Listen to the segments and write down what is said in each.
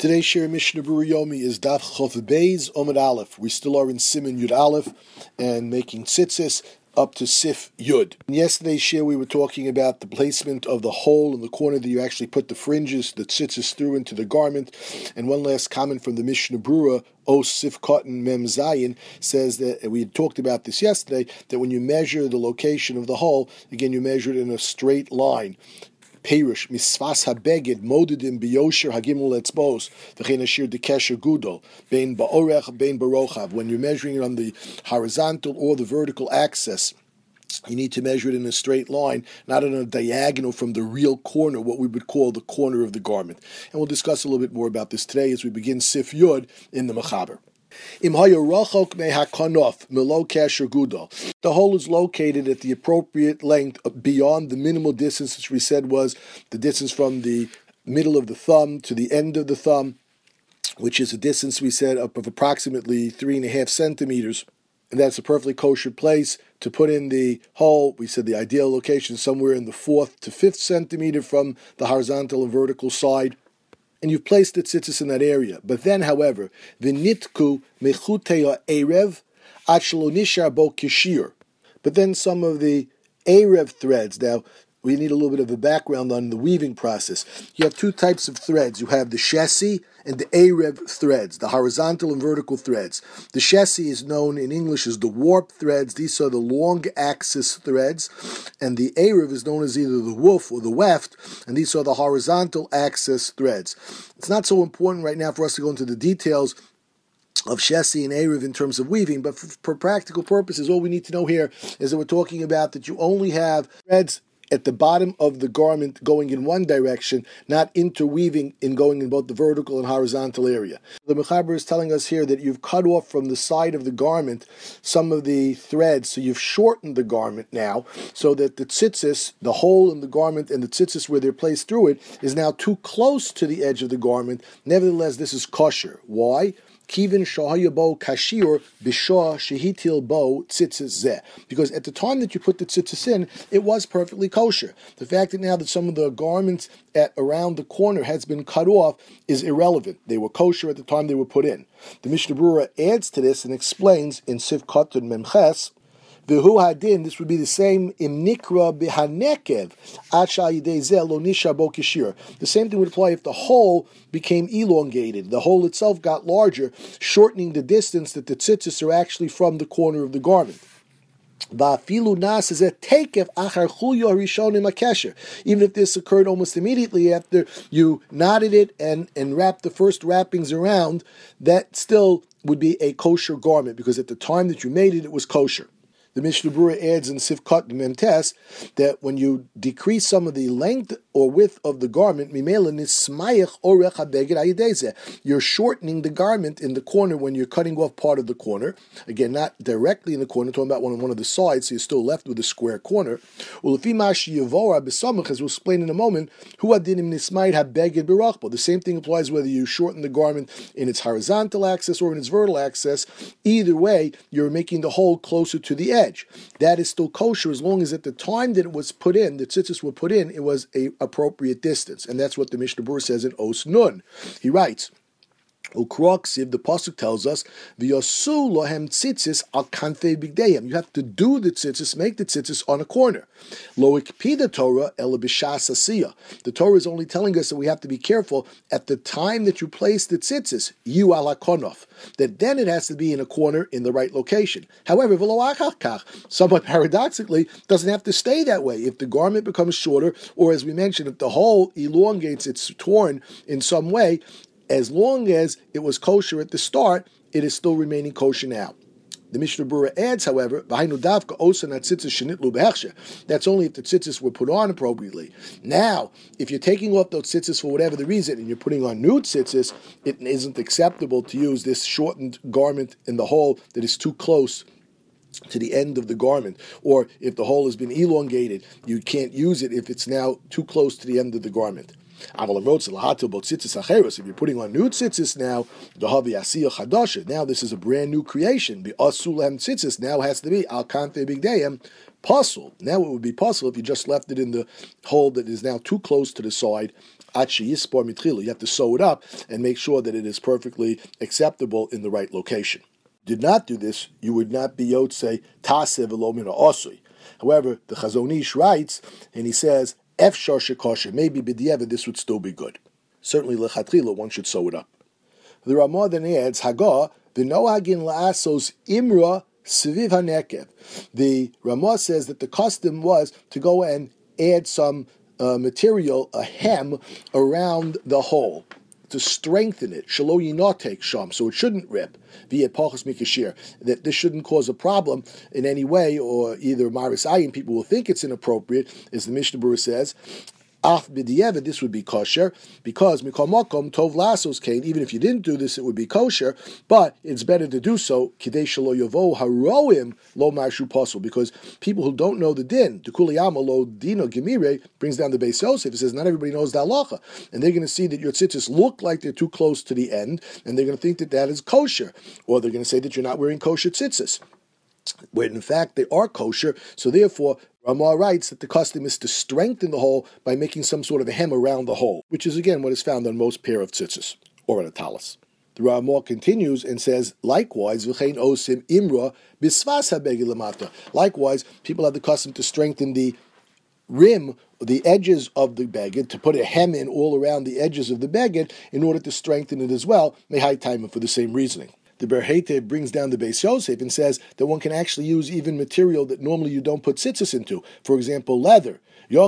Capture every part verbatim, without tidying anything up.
Today's Shir Mishnah Berurah Yomi is Daf Chof Beis Omid Aleph. We still are in Siman Yud Aleph and making tzitzis up to Sif Yud. In yesterday's Shir we were talking about the placement of the hole in the corner that you actually put the fringes, the tzitzis through into the garment. And one last comment from the Mishnah Berurah, O Sif Cotton Mem Zayin, says that, we had talked about this yesterday, that when you measure the location of the hole, again you measure it in a straight line. Perish misvas habeged modedim biyosher hagimel etzbos v'chein ashir dekesher gudol bein ba'orech bein barochav. When you're measuring it on the horizontal or the vertical axis, you need to measure it in a straight line, not on a diagonal from the real corner, what we would call the corner of the garment. And we'll discuss a little bit more about this today as we begin Sif Yud in the Mechaber. The hole is located at the appropriate length beyond the minimal distance, which we said was the distance from the middle of the thumb to the end of the thumb, which is a distance we said of approximately three and a half centimeters. And that's a perfectly kosher place to put in the hole. We said the ideal location is somewhere in the fourth to fifth centimeter from the horizontal and vertical side. And you've placed the tzitzis in that area. But then, however, v'nitku mechutei erev ad shelo nishar bo kishir. But then some of the erev threads. Now, we need a little bit of a background on the weaving process. You have two types of threads. You have the shesi and the erev threads, the horizontal and vertical threads. The shesi is known in English as the warp threads. These are the long axis threads. And the erev is known as either the woof or the weft, and these are the horizontal axis threads. It's not so important right now for us to go into the details of shesi and erev in terms of weaving, but for, for practical purposes, all we need to know here is that we're talking about that you only have threads at the bottom of the garment going in one direction, not interweaving in going in both the vertical and horizontal area. The Mechaber is telling us here that you've cut off from the side of the garment some of the threads, so you've shortened the garment now, so that the tzitzis, the hole in the garment and the tzitzis where they're placed through it, is now too close to the edge of the garment. Nevertheless, this is kosher. Why? Kivin shahayabo kashir b'shah shehitil bo tzitzis zeh. Because at the time that you put the tzitzis in, it was perfectly kosher. The fact that now that some of the garments at around the corner has been cut off is irrelevant. They were kosher at the time they were put in. The Mishnah Berurah adds to this and explains in Sif Katan Memches, V'hu hadin, this would be the same im nikra b'hanekev acha yidei zeh lo nishar bo kishir. The same thing would apply if the hole became elongated. The hole itself got larger, shortening the distance that the tzitzis are actually from the corner of the garment. Even if this occurred almost immediately after you knotted it and, and wrapped the first wrappings around, that still would be a kosher garment, because at the time that you made it, it was kosher. The Mishnah Berurah adds in Sif Katan Memtes that when you decrease some of the length or width of the garment, you're shortening the garment in the corner when you're cutting off part of the corner. Again, not directly in the corner, talking about one on one of the sides, so you're still left with a square corner. As we'll explain in a moment, the same thing applies whether you shorten the garment in its horizontal axis or in its vertical axis. Either way, you're making the hole closer to the edge. That is still kosher as long as at the time that it was put in, the tzitzis were put in, it was a appropriate distance. And that's what the Mishnah Berurah says in Os Nun. He writes, Ukroksiv, the pasuk tells us, "V'yosu lohem tzitzis al kanfei bigdeim." You have to do the tzitzis, make the tzitzis on a corner. Lo ikpida Torah ela b'shas asiyah. The Torah is only telling us that we have to be careful at the time that you place the tzitzis, you ala konof, that then it has to be in a corner in the right location. However, v'lo achar kach, somewhat paradoxically, doesn't have to stay that way. If the garment becomes shorter, or as we mentioned, if the hole elongates, it's torn in some way, as long as it was kosher at the start, it is still remaining kosher now. The Mishnah Berurah adds, however, that's only if the tzitzis were put on appropriately. Now, if you're taking off those tzitzis for whatever the reason and you're putting on new tzitzis, it isn't acceptable to use this shortened garment in the hole that is too close to the end of the garment. Or if the hole has been elongated, you can't use it if it's now too close to the end of the garment. If you're putting on new tzitzis now, now this is a brand new creation. The asulem tzitzis now has to be al kanfei bigdeim pasul. Now it would be pasul if you just left it in the hole that is now too close to the side You have to sew it up and make sure that it is perfectly acceptable in the right location. Did not do this, you would not be Yotze Taseh V'lo Min Ha'osui. However, the Chazon Ish writes, and he says, Efshar Shekosher, maybe b'diavad this would still be good. Certainly, lechatchila, one should sew it up. The Ramah then adds, Hagah, v'nohagin la'asos imra sviv hanekev. The Ramah says that the custom was to go and add some uh, material, a hem, around the hole, to strengthen it, shelo yinotek sham, so it shouldn't rip, via pachas mikashir, that this shouldn't cause a problem in any way, or either maris ayin, people will think it's inappropriate, as the Mishnah Berurah says, Af b'diavad, this would be kosher, because mikol makom tov lasos kain, even if you didn't do this, it would be kosher, but it's better to do so, kidei shelo yovo haroim lo marshu pasul, because people who don't know the din, dekuliyama lo dino gemire, brings down the Beis Yosef, it says not everybody knows the halacha, and they're going to see that your tzitzis look like they're too close to the end, and they're going to think that that is kosher, or they're going to say that you're not wearing kosher tzitzis, when in fact they are kosher, so therefore Ramah writes that the custom is to strengthen the hole by making some sort of a hem around the hole, which is again what is found on most pair of tzitzis, or on a talis. The Ramah continues and says, likewise, v'chein osim imra bisvas habeged lamata. Likewise, people have the custom to strengthen the rim, the edges of the beged, to put a hem in all around the edges of the beged in order to strengthen it as well, mehai taima, for the same reasoning. The Berheite brings down the Beis Yosef and says that one can actually use even material that normally you don't put tzitzis into. For example, leather. You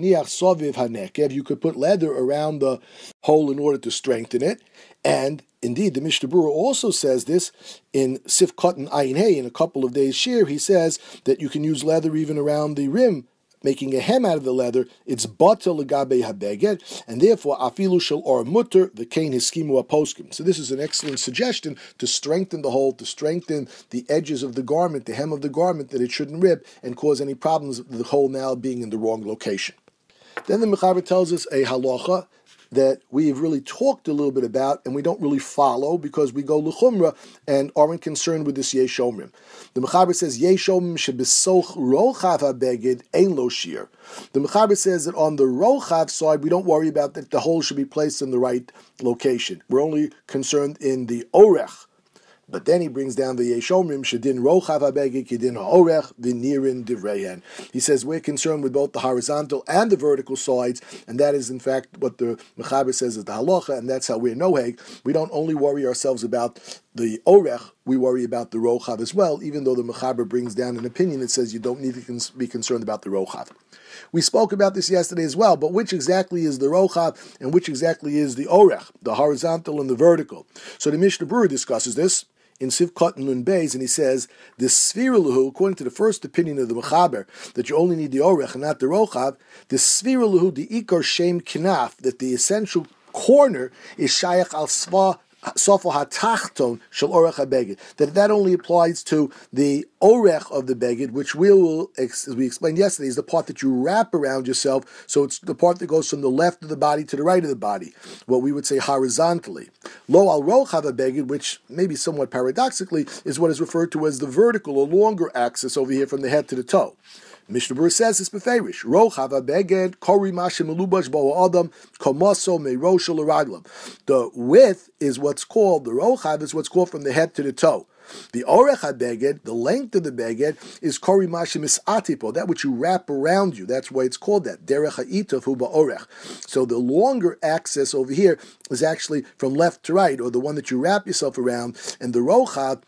could put leather around the hole in order to strengthen it. And indeed, the Mishnah Berurah also says this in Sif Cotton Ayin Hey, in a couple of days shir. He says that you can use leather even around the rim, making a hem out of the leather. It's batel legabe habeged, and therefore afilu shel or mutter v'kein hiskimu aposkim. So this is an excellent suggestion to strengthen the hole, to strengthen the edges of the garment, the hem of the garment, that it shouldn't rip and cause any problems of the hole now being in the wrong location. Then the Mechaber tells us a halacha that we've really talked a little bit about and we don't really follow because we go l'chumra and aren't concerned with this yeshomrim. The Mechaber says yeshomrim shebesoch rochav habeged ein lo shir. The Mechaber says that on the rochav side we don't worry about that the hole should be placed in the right location. We're only concerned in the orech. But then he brings down the Yeshomrim Shedin Rochav Habeged Kedin Ha'orech V'Nirin Divrehen. He says we're concerned with both the horizontal and the vertical sides, and that is in fact what the Mechaber says is the halacha, and that's how we're noheg. We don't only worry ourselves about the Orech, we worry about the Rochav as well, even though the Mechaber brings down an opinion that says you don't need to be concerned about the Rochav. We spoke about this yesterday as well, but which exactly is the Rochav and which exactly is the Orech, the horizontal and the vertical? So the Mishnah Berurah discusses this in Sivkot Nun Beis, and he says, the Sfiraluhu, according to the first opinion of the Mechaber, that you only need the Orech and not the Rochav, the Sfiraluhu, the Ikar Shem Kinaf, that the essential corner is Shayach al Sva Sofo hatachton shel orech habeged. That that only applies to the orech of the beged, which we will, as we explained yesterday, is the part that you wrap around yourself. So it's the part that goes from the left of the body to the right of the body, what we would say horizontally. Lo al rochav habeged, which maybe somewhat paradoxically is what is referred to as the vertical or longer axis over here from the head to the toe. Mishnah Berurah says this beferish. Rochav habeged kori mashim melubash bo adam komaso meiroshel l'raglam. The width is what's called, the rochav is what's called from the head to the toe. The orech habeged, the length of the beged, is kori mashim isatipo, that which you wrap around you. That's why it's called that. Derech ha'itav hu ba'orech. So the longer axis over here is actually from left to right, or the one that you wrap yourself around, and the rochav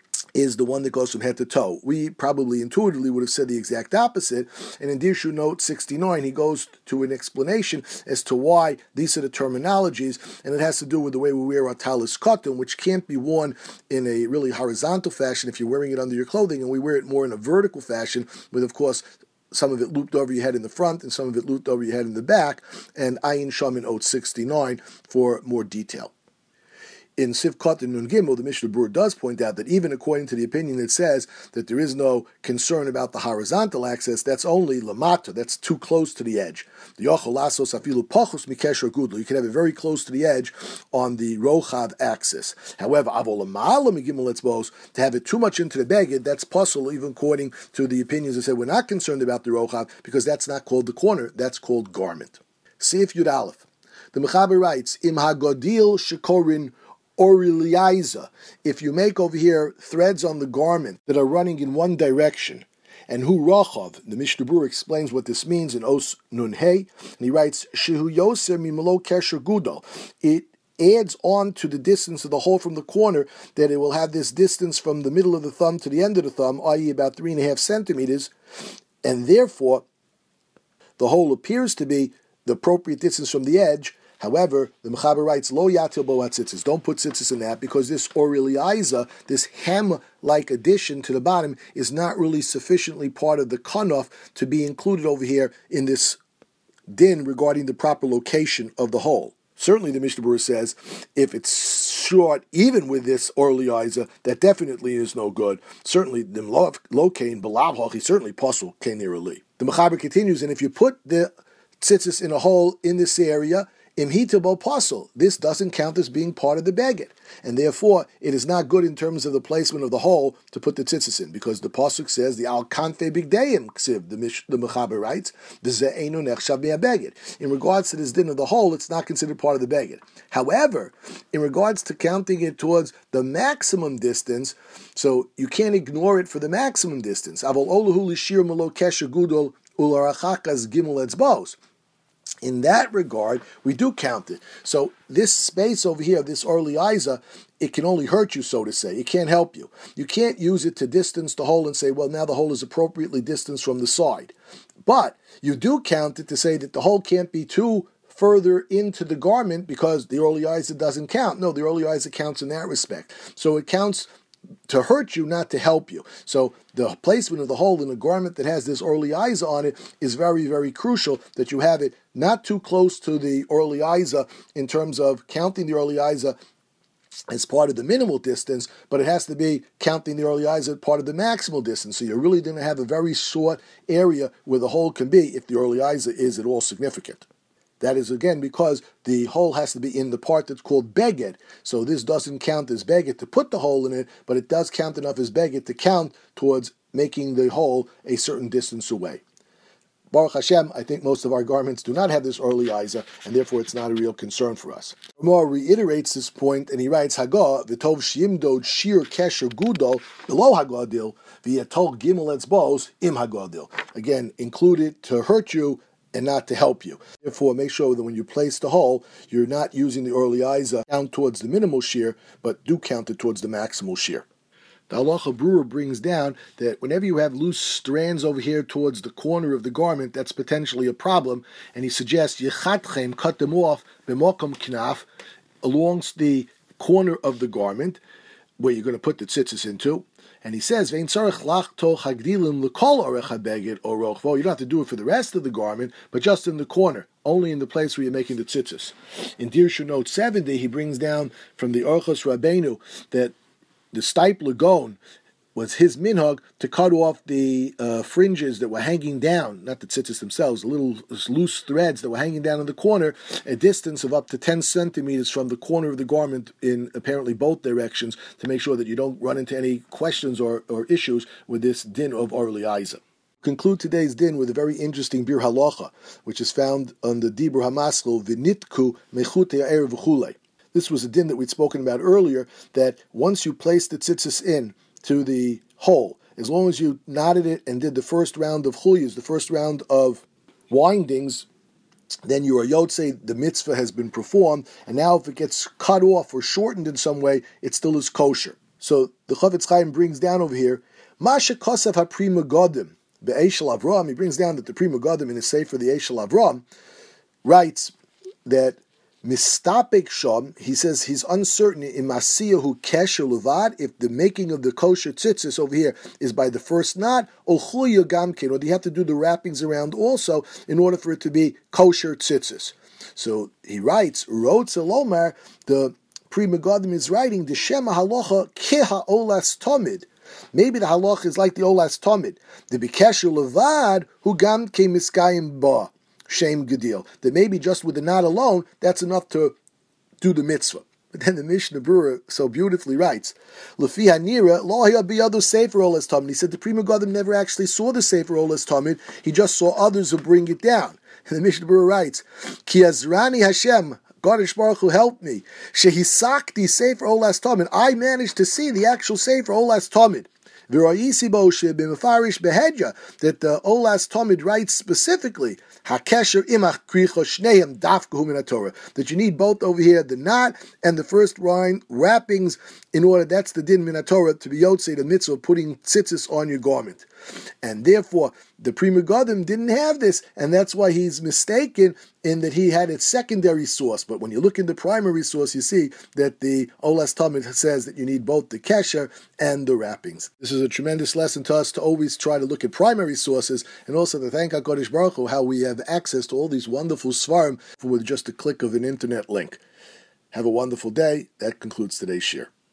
is the one that goes from head to toe. We probably intuitively would have said the exact opposite, and in Dirshu Note sixty-nine, he goes to an explanation as to why these are the terminologies, and it has to do with the way we wear our talis cotton, which can't be worn in a really horizontal fashion if you're wearing it under your clothing, and we wear it more in a vertical fashion, with, of course, some of it looped over your head in the front, and some of it looped over your head in the back, and Ayin Sham in Ot sixty-nine for more detail. In Sivkot and Nun Gimel, the Mishnah Berurah does point out that even according to the opinion that says that there is no concern about the horizontal axis, that's only lamata, that's too close to the edge. The yochel lasos afilu pachus mikesher gudlo, you can have it very close to the edge on the rochav axis. However, avol lamala migimel etzbos, to have it too much into the beged, that's possible even according to the opinions that say we're not concerned about the rochav because that's not called the corner, that's called garment. Sif Yud Aleph. The Mechaber writes, Im hagodil shekorin oriliza. If you make over here threads on the garment that are running in one direction, and hu rachav, the Mishnah Berurah explains what this means in Os Nun Hey, and he writes, Shehu yoser mimelo kesher gudal. It adds on to the distance of the hole from the corner, that it will have this distance from the middle of the thumb to the end of the thumb, that is about three and a half centimeters, and therefore the hole appears to be the appropriate distance from the edge. However, the Mechaber writes, Lo yatil bo tzitzis. Don't put tzitzis in that, because this oriliza, this hem-like addition to the bottom, is not really sufficiently part of the kanaf to be included over here in this din regarding the proper location of the hole. Certainly, the Mishnah Berurah says, if it's short, even with this oriliza, that definitely is no good. Certainly, the lokain belav he certainly possible kain nirali. The Mechaber continues, and if you put the tzitzis in a hole in this area, imhita bo pasul, this doesn't count as being part of the beged, and therefore it is not good in terms of the placement of the hole to put the tzitzis in, because the pasuk says the al kanfe bigdeim ksiv. The the Mechaber writes the ze'enu nechshav be'abeged. In regards to this din of the hole, it's not considered part of the beged. However, in regards to counting it towards the maximum distance, so you can't ignore it for the maximum distance. Avol oluhu lishir malo kesher gudol ularachakas gimel etzbos. In that regard, we do count it. So this space over here, this oriliza, it can only hurt you, so to say. It can't help you. You can't use it to distance the hole and say, well, now the hole is appropriately distanced from the side. But you do count it to say that the hole can't be too further into the garment, because the oriliza doesn't count. No, the oriliza counts in that respect. So it counts to hurt you, not to help you. So the placement of the hole in a garment that has this oriliza on it is very, very crucial, that you have it not too close to the oriliza in terms of counting the oriliza as part of the minimal distance, but it has to be counting the oriliza as part of the maximal distance. So you're really going to have a very short area where the hole can be if the oriliza is at all significant. That is, again, because the hole has to be in the part that's called beged. So this doesn't count as beged to put the hole in it, but it does count enough as beged to count towards making the hole a certain distance away. Baruch Hashem, I think most of our garments do not have this oriliza, and therefore it's not a real concern for us. Ramah reiterates this point, and he writes, Hagah, v'tov shimdod shir kesher gudol, below hagadil, v'yatol gimel etzbos im hagadil. Again, included to hurt you and not to help you. Therefore, make sure that when you place the hole, you're not using the oriliza count towards the minimal shear, but do count it towards the maximal shear. The Halacha Berurah brings down that whenever you have loose strands over here towards the corner of the garment, that's potentially a problem, and he suggests yechatchem, cut them off, b'mokom knaf, along the corner of the garment, where you're going to put the tzitzis into. And he says, "Vein tzarich lachto hagdilim lekol orech habeged or rochvo." You don't have to do it for the rest of the garment, but just in the corner, only in the place where you're making the tzitzis. In Dirshu Note seventy, he brings down from the Orchos Rabbeinu that the Stipler Gaon was his minhag to cut off the uh, fringes that were hanging down, not the tzitzis themselves, little loose threads that were hanging down in the corner, a distance of up to ten centimeters from the corner of the garment in apparently both directions, to make sure that you don't run into any questions or, or issues with this din of oriliza. Conclude today's din with a very interesting bir halacha, which is found on the Dibur Hamaskil, v'nitku mechute ha'erev v'chulei. This was a din that we'd spoken about earlier, that once you place the tzitzis in to the hole, as long as you knotted it and did the first round of chulyas, the first round of windings, then you are yotzei, the mitzvah has been performed, and now if it gets cut off or shortened in some way, it still is kosher. So the Chofetz Chaim brings down over here, Masha Kosav HaPri Megadim, Be'eshel Avram, he brings down that the Pri Megadim in his Sefer, the Eshel Avram, writes that Mistapek Shom, he says he's uncertain in Masiyahu Kesher Levad, if the making of the kosher tzitzis over here is by the first knot, or Chuya Gamkin, or do you have to do the wrappings around also in order for it to be kosher tzitzis? So he writes, Rotz Elomar, the Pri Megadim is writing, the Shema Halacha Keha Olas Tomid. Maybe the halacha is like the Olas Tomid. The Bikesher Levad, who Gam Ke Miskayim Ba. Shame Gedil. That maybe just with the knot alone, that's enough to do the mitzvah. But then the Mishnah Berurah so beautifully writes, Lefi Hanira, Lo Haya Biyadu Sefer Olas Tamid. He said the Pri Megadim never actually saw the Sefer Olas Tamid, he just saw others who bring it down. And the Mishnah Berurah writes, Ki Azrani Hashem, Gadish Baruch Hu helped me. Shehisakti Sefer Olas Tamid. I managed to see the actual Sefer Olas Tamid. That the Olas Tamid writes specifically Hakesher imach kricho shneim dafkahu min Torah, that you need both over here, the knot and the first line wrappings, in order, that's the din min Torah, to be yotzei the mitzvah of putting tzitzis on your garment. And therefore, the Pri Megadim didn't have this, and that's why he's mistaken in that he had its secondary source. But when you look in the primary source, you see that the Olas Tamid says that you need both the kesher and the wrappings. This is a tremendous lesson to us to always try to look at primary sources, and also to thank HaKadosh Baruch Hu how we have access to all these wonderful svarim with just a click of an internet link. Have a wonderful day. That concludes today's shir.